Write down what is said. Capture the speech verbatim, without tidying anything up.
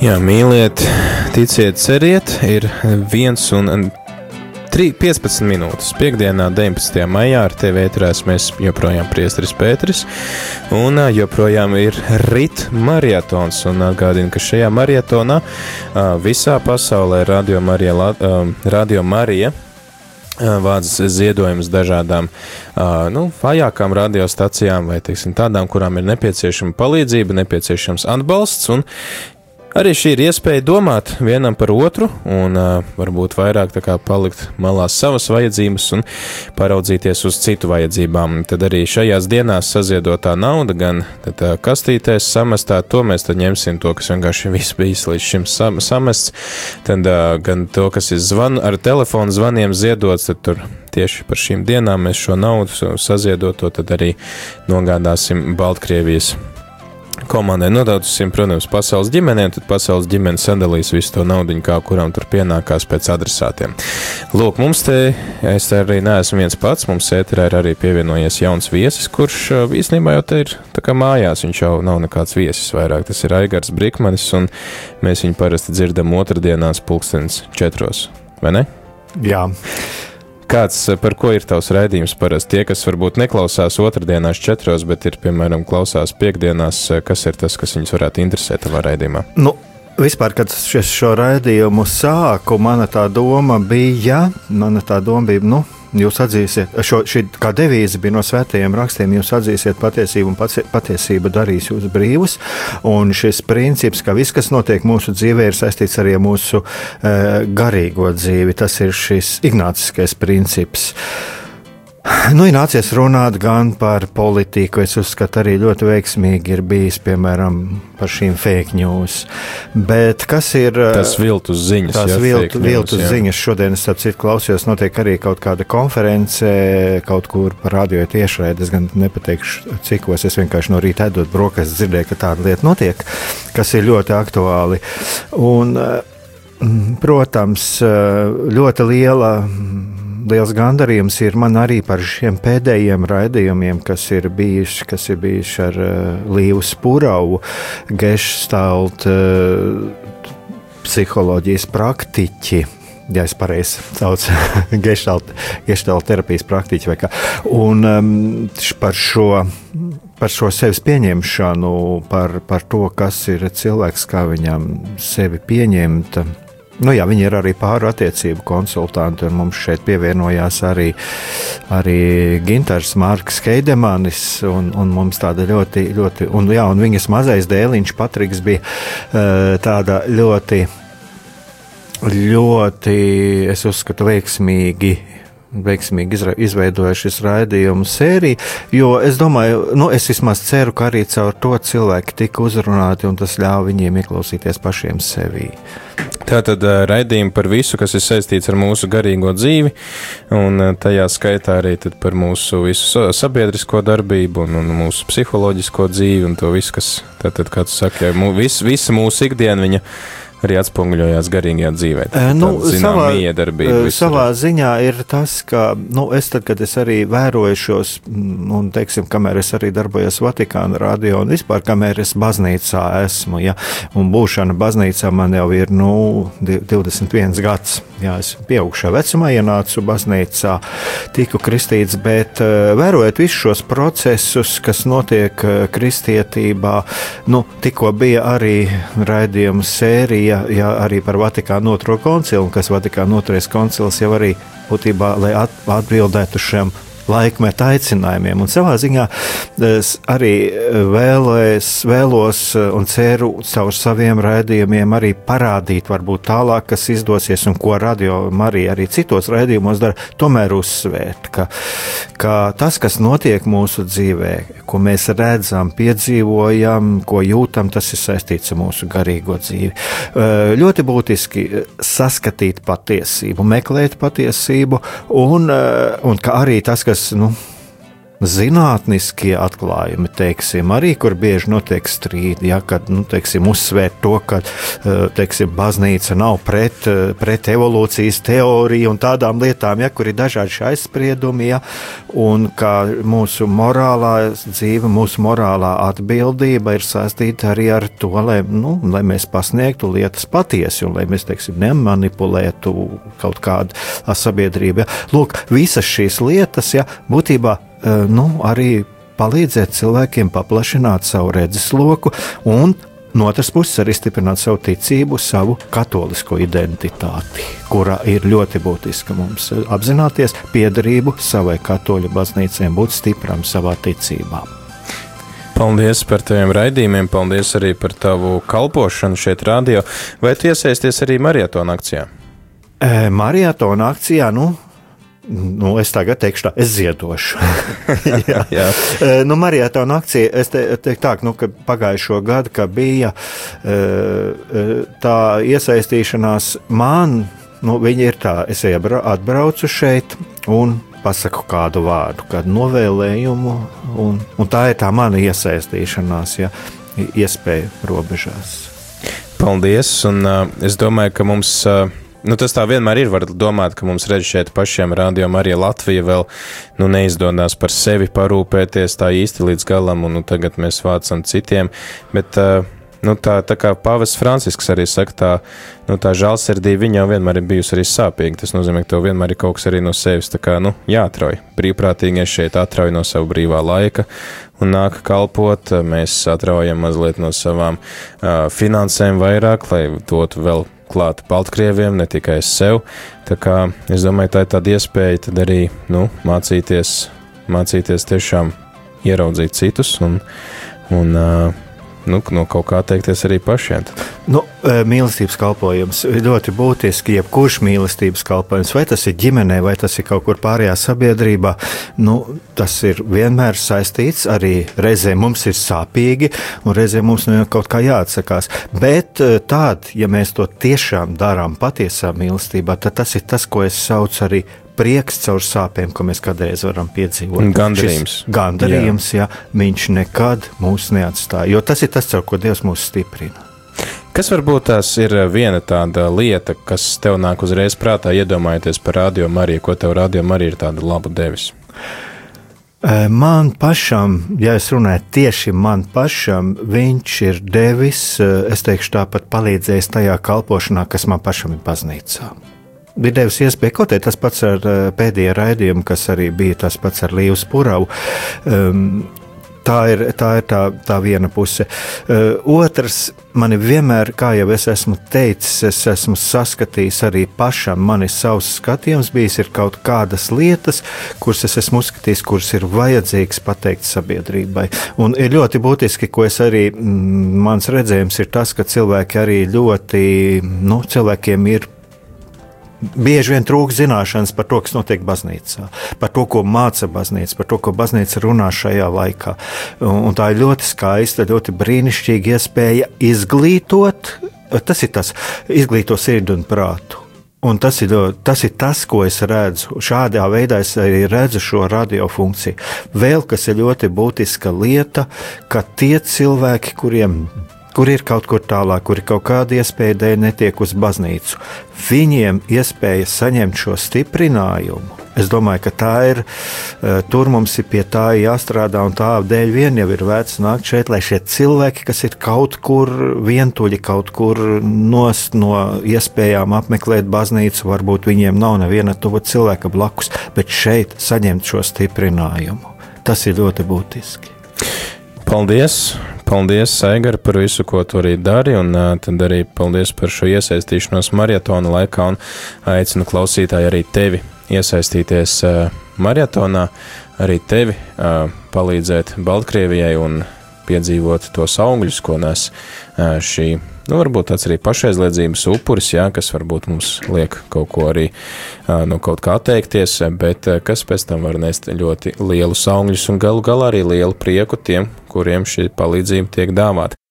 Jā, mīliet, ticiet, ceriet, ir viens un piecpadsmit minūtes. Piektdienā, deviņpadsmitajā maijā ar tevi ēterās mēs joprojām priesteris Pēteris, un joprojām ir rit marietons, un atgādinu, ka šajā marietonā visā pasaulē Radio Marija, Radio Marija vāc ziedojumus dažādām, nu, vājākām radiostacijām vai, teiksim, tādām, kurām ir nepieciešama palīdzība, nepieciešams atbalsts, un arī šī ir iespēja domāt vienam par otru un uh, varbūt vairāk tā kā palikt malās savas vajadzības un paraudzīties uz citu vajadzībām. Tad arī šajās dienās saziedotā nauda gan tad, uh, kastītēs samestā, to mēs tad ņemsim to, kas vienkārši viss bijis līdz šim sam samests, tad uh, gan to, kas ir zvan, ar telefonu zvaniem ziedots, tad tur tieši par šīm dienām mēs šo naudu saziedoto tad arī nogādāsim Baltkrievijas komandai. Nodausim, protams, pasaules ģimenēm, tad pasaules ģimene sadalīs visu to naudiņu, kā kuram tur pienākās pēc adresātiem. Lūk, mums te, es arī neesmu viens pats, mums ēterā ir arī pievienojies jauns viesis, kurš īstenībā jau te ir tā kā mājās, viņš jau nav nekāds viesis vairāk, tas ir Aigars Brikmanis, un mēs viņu parasti dzirdam otrdienās pulkstens četros, vai ne? Jā. Kāds, par ko ir tavs raidījums parasti? Tie, kas varbūt neklausās otrdienās četros, bet ir, piemēram, klausās piekdienās, kas ir tas, kas viņus varētu interesēt tavā raidījumā? Nu, vispār, kad es šo raidījumu sāku, mana tā doma bija, mana tā doma bija, nu, jūs atzīsiet, šo, šī kā devīze bija no svētajiem rakstiem, jūs atzīsiet patiesību un patiesība darīs jūs brīvus, un šis princips, ka viss, kas notiek mūsu dzīvē, ir saistīts arī ar mūsu e, garīgo dzīvi, tas ir šis ignāciskais princips. Nu, ir nācies runāt gan par politiku, es uzskatu arī ļoti veiksmīgi ir bijis, piemēram, par šīm fake news, bet kas ir... Tas viltus ziņas, tās jā, viltu, news, viltus jā. ziņas, šodien es tāpēc klausījos, notiek arī kaut kāda konference, kaut kur par radio tiešraidi, es gan nepateikšu cikos, es vienkārši no rīta ēdot brokas dzirdēju, ka tāda lieta notiek, kas ir ļoti aktuāli, un, protams, ļoti liela... Liels gandarījums ir man arī par šiem pēdējiem raidījumiem, kas ir bijuši, kas ir bijuši ar uh, Līvu Spuravu, geštālt uh, psiholoģijas praktiķi, ja es pareizi saucu, geštālt, geštālt terapijas praktiķi vai kā. Un um, par šo, par šo sevis pieņemšanu, par, par to, kas ir cilvēks, kā viņam sevi pieņemt. Nu jā, viņi ir arī pāru attiecību konsultanti, un mums šeit pievienojās arī, arī Gintars Marks Heidemanis, un, un mums tāda ļoti, ļoti, un jā, un viņas mazais dēliņš Patriks bija uh, tāda ļoti, ļoti, es uzskatu, veiksmīgi, veiksmīgi izveidoja šis raidījumu sēriju, jo es domāju, nu es vismaz ceru, ka arī caur to cilvēki tika uzrunāti, un tas ļāva viņiem ieklausīties pašiem sevī. Tātad raidījumi par visu, kas ir saistīts ar mūsu garīgo dzīvi, un tajā skaitā arī tad par mūsu visu sabiedrisko darbību un, un mūsu psiholoģisko dzīvi un to visu, kas, tātad, kā tu saki, mū, vis, visa mūsu ikdiena viņa arī atspoguļojās garīgajā dzīvē. Tā, nu, zinām, savā, miedarbība. Savā ziņā ir tas, ka, nu, es tad, kad es arī vēroju šos, un, teiksim, kamēr es arī darbojos Vatikāna radio, un vispār, kamēr es baznīcā esmu, ja, un būšana baznīcā man jau ir, nu, divdesmit viens gads, jā, es pieaugšā vecumā ienācu baznīcā, tiku kristīts, bet uh, vērojot visus šos procesus, kas notiek uh, kristietībā, nu, tikko bija arī raidījuma sērija, Ja, ja arī par Vatikānu otro koncilu, kas Vatikāna otrais koncils jau arī būtībā, lai atbildētu šiem laikmeta aicinājumiem. Un savā ziņā es arī vēlēs, vēlos un ceru caur saviem raidījumiem arī parādīt varbūt tālāk, kas izdosies un ko Radio Marija arī citos raidījumos dara, tomēr uzsvērt, ka, ka tas, kas notiek mūsu dzīvē, ko mēs redzam, piedzīvojam, ko jūtam, tas ir saistīts ar mūsu garīgo dzīvi. Ļoti būtiski saskatīt patiesību, meklēt patiesību un, un ka arī tas, kas, nu, zinātniskie atklājumi, teiksim, arī, kur bieži notiek strīdi, ja, kad, nu, teiksim, uzsvērt to, ka, teiksim, baznīca nav pret, pret evolūcijas teoriju un tādām lietām, ja, kur ir dažādi šie aizspriedumi, ja, un ka mūsu morālā dzīve, mūsu morālā atbildība ir saistīta arī ar to, lai, nu, lai mēs pasniegtu lietas patiesi un lai mēs, teiksim, nemanipulētu kaut kādu sabiedrību. Ja. Lūk, visas šīs lietas, ja, būtībā, nu, arī palīdzēt cilvēkiem paplašināt savu redzesloku un no otras puses arī stiprināt savu ticību, savu katolisko identitāti, kurā ir ļoti būtiska mums apzināties piederību savai katoļu baznīcai, būt stipram savā ticībā. Paldies par taviem raidījumiem, paldies arī par tavu kalpošanu šeit radio. Vai tu iesaisties arī Mariatona akcijā? E, Mariatona akcijā, nu, Nu, es tagad teikšu tā, es ziedošu. Jā. Jā. Nu, Mariatona akcija, es te, teiktu tā, nu, ka pagājušo gadu, ka bija tā iesaistīšanās man, nu, viņi ir tā, es atbraucu šeit un pasaku kādu vārdu, kādu novēlējumu, un, un tā ir tā mana iesaistīšanās, ja, iespēja robežās. Paldies, un uh, es domāju, ka mums... Uh, Nu, tas tā vienmēr ir, var domāt, ka mums redz šeit pašiem rādījumā arī Latvija vēl nu, neizdodās par sevi parūpēties tā īsti līdz galam, un nu, tagad mēs vācam citiem, bet nu, tā, tā kā Pāvests Francisks arī saka, tā, nu, tā žēlsirdība viņa jau vienmēr ir bijusi arī sāpīga, tas nozīmē, ka tev vienmēr ir kaut kas arī no sevis, tā kā, nu, jāatrauj, brīvprātīgie šeit atrauj no savu brīvā laika, un nāk kalpot, mēs atraujam mazliet no savām uh, finansēm vairāk, lai dotu vēl klāt Baltkrieviem, ne tikai sev. Tā kā es domāju, tā ir tāda iespēja tad arī nu, mācīties, mācīties tiešām ieraudzīt citus un, un nu, no kaut kā teikties arī pašiem. Nu, mīlestības kalpojums ļoti būtiski, jebkurš mīlestības kalpojums, vai tas ir ģimenē, vai tas ir kaut kur pārējā sabiedrībā, nu, tas ir vienmēr saistīts, arī reizē mums ir sāpīgi, un reizē mums nu, kaut kā jāatsakās. Bet tād, ja mēs to tiešām darām patiesā mīlestībā, tad tas ir tas, ko es saucu arī prieks caur sāpēm, ko mēs kādreiz varam piedzīvot. Gandarījums. Šis gandarījums, jā. Jā, viņš nekad mūs neatstāja, jo tas ir tas, caur ko Dievs mūs stiprina. Kas varbūt tās ir viena tāda lieta, kas tev nāk uzreiz prātā, iedomājoties par Radio Mariju, ko tev Radio Marija ir tādu labu devis? Man pašam, ja es runāju tieši man pašam, viņš ir devis, es teikšu tāpat palīdzējis tajā kalpošanā, kas man pašam ir baznīcā. Bija devis iespēju, kaut arī tas pats ar pēdējā raidījumu, kas arī bija tas pats ar Līvu Spuravu. Um, tā ir, tā, ir tā, tā viena puse. Uh, otrs, mani vienmēr, kā jau es esmu teicis, es esmu saskatījis arī pašam, man ir savs skatījums bijis, ir kaut kādas lietas, kuras es esmu uzskatījis, kuras ir vajadzīgas pateikt sabiedrībai. Un ir ļoti būtiski, ko es arī, mm, mans redzējums ir tas, ka cilvēki arī ļoti, nu, cilvēkiem ir bieži vien trūkst zināšanas par to, kas notiek baznīcā, par to, ko māca baznīca, par to, ko baznīca runā šajā laikā. Un tā ir ļoti skaista, ļoti brīnišķīga iespēja izglītot, tas ir tas, izglīto sirdi un prātu. Un tas ir, tas ir tas, ko es redzu. Šādā veidā es arī redzu šo radio funkciju. Vēl kas ir ļoti būtiska lieta, ka tie cilvēki, kuriem kur ir kaut kur tālāk, kur ir kaut kāda iespēja dēļ netiek uz baznīcu, viņiem iespēja saņemt šo stiprinājumu. Es domāju, ka tā ir, tur mums ir pie tā jāstrādā, un tā dēļ vien jau ir vērts nākt šeit, lai šie cilvēki, kas ir kaut kur vientuļi, kaut kur nost no iespējām apmeklēt baznīcu, varbūt viņiem nav neviena tuva cilvēka blakus, bet šeit saņemt šo stiprinājumu. Tas ir ļoti būtiski. Paldies! Paldies, Aigar, par visu, ko tu arī dari, un uh, tad arī paldies par šo iesaistīšanos marietona laikā, un aicinu klausītāju arī tevi iesaistīties uh, marietonā, arī tevi uh, palīdzēt Baltkrievijai un piedzīvot tos augļus, ko nes uh, šī, nu, varbūt tāds arī pašaizliedzības upuris, jā, kas varbūt mums liek kaut ko arī uh, no kaut kā atteikties, bet uh, kas pēc tam var nest ļoti lielus augļus un galu galā arī lielu prieku tiem, kuriem šī palīdzība tiek dāvāta.